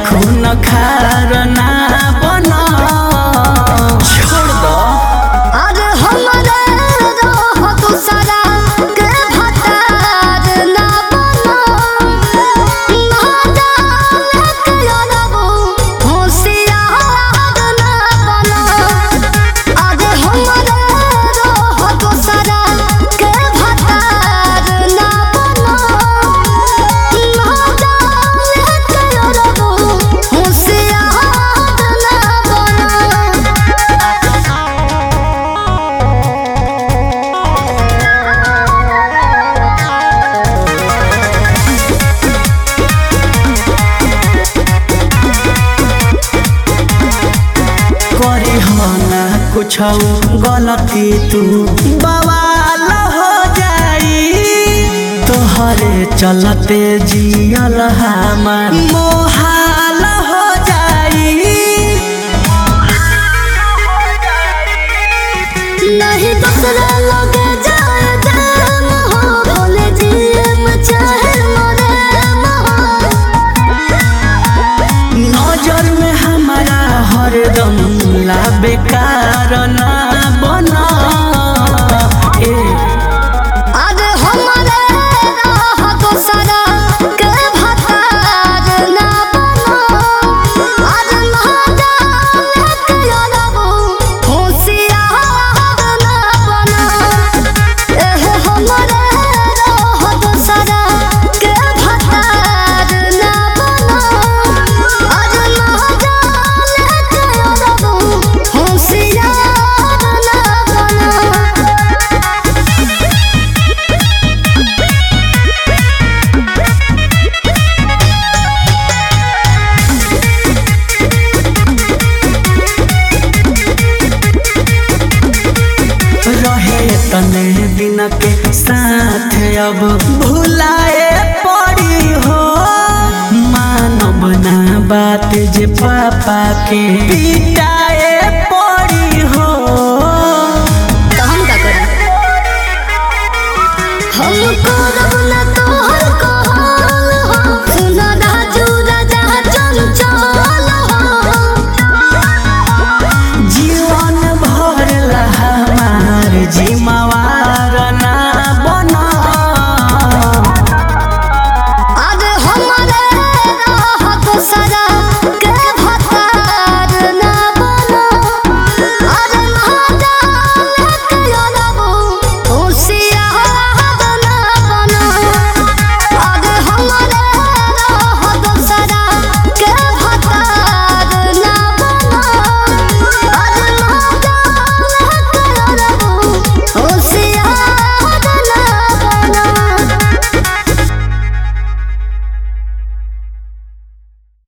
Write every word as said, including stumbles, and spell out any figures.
खून खार ना बना छोड़ दो। अरे हमारे रोह तू सदा के भतार ना बनो ना डाल के अरबू होशियार ना बनो। अरे हमारे रोह तू सदा के भतार ना बनो ना डाल के अरबू होशियार ना बनो। करी हो ना कुछ गलती तू बवाल हो जाई। तोहरे चलते जियल हमार मोहाल हो जाई। नहीं दूसरा लोग जाए जाम हो भोले जियम चाहे मरे हो। नजर में हमारा हरदम ला बेकार ना बना ए। अरे हमारे राह तो सदा के भतार ना बनो। अरे ना डाल के अरबू होशियार ना बनो। एह हमारे राह तो सदा के भतार ना बनो। अरे ना डाल के अरबू होशियार ना बनो। रहे तने दिन के साथ अब भुलाए पड़ी हो। मानव ना बात जे पापा के पिटाए पड़ी हो। तो हम का करें? हमको